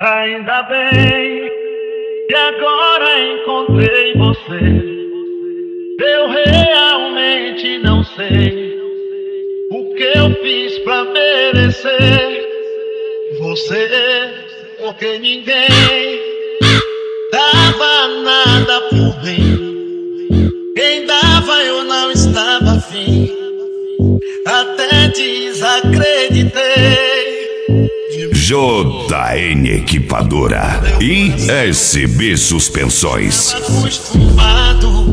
Ainda bem que agora encontrei você. Eu realmente não sei o que eu fiz pra merecer você, porque ninguém dava nada por mim. Quem dava eu não estava afim, até desacreditei. JN Equipadora e SB Suspensões. Acostumado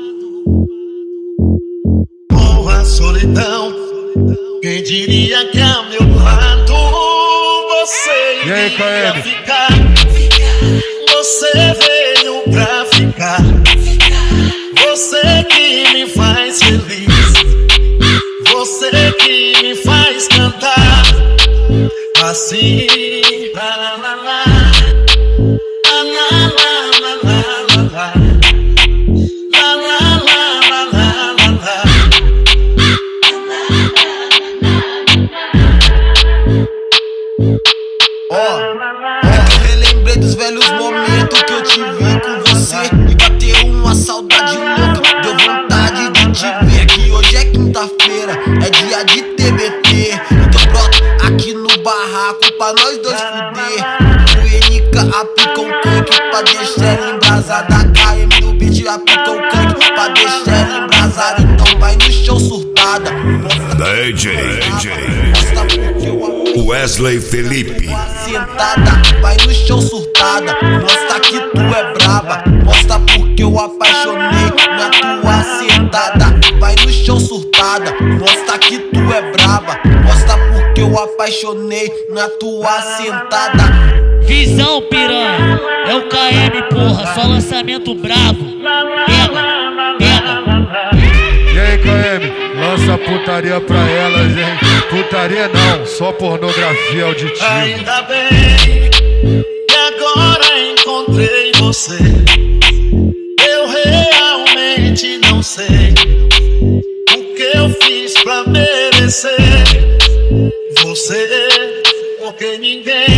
com a solidão, quem diria que a meu lado você iria ficar? Você veio pra ficar, você que me faz feliz, você que me faz cantar assim, la la la la, la la la la la la, la la la la la la. Eu relembrei dos velhos momentos que eu te vi com você e bateu uma saudade louca, deu vontade de te ver. Que hoje é quinta-feira, é dia de TBT, então brota aqui no barraco pra nós dois fuder. O NK aplica um canque pra deixar ela embrasada, KM no beat aplica um canque pra deixar ela embrasada. Então vai no chão surtada, DJ Wesley Felipe. Sentada, vai no chão surtada, mostra que tu é braba, mostra porque eu apaixonei na tua sentada. Vai no chão surtada, mostra que tu é braba, mostra porque eu apaixonei na tua sentada. Visão, piranha, é o KM, porra, só lançamento brabo. Pega, pega. E aí, KM, lança putaria pra elas, hein? Putaria não, só pornografia auditiva. Ainda bem que agora encontrei você. Eu realmente não sei o que eu fiz pra merecer você, porque ninguém